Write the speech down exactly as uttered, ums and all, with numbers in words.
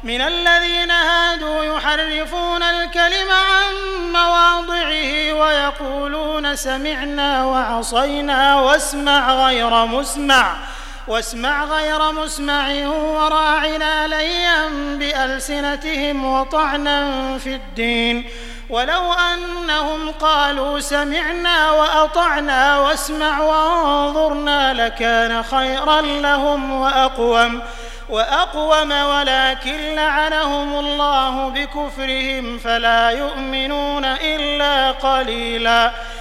من الذين هادوا يحرفون الكلم عن مواضعه ويقولون سمعنا وعصينا واسمع غير مسمع واسمع غير مسمع وراعنا ليا بألسنتهم وطعنا في الدين ولو أنهم قالوا سمعنا وأطعنا واسمع وانظرنا لكان خيرا لهم وأقوم وأقوم ولكن لعنهم الله بكفرهم فلا يؤمنون إلا قليلا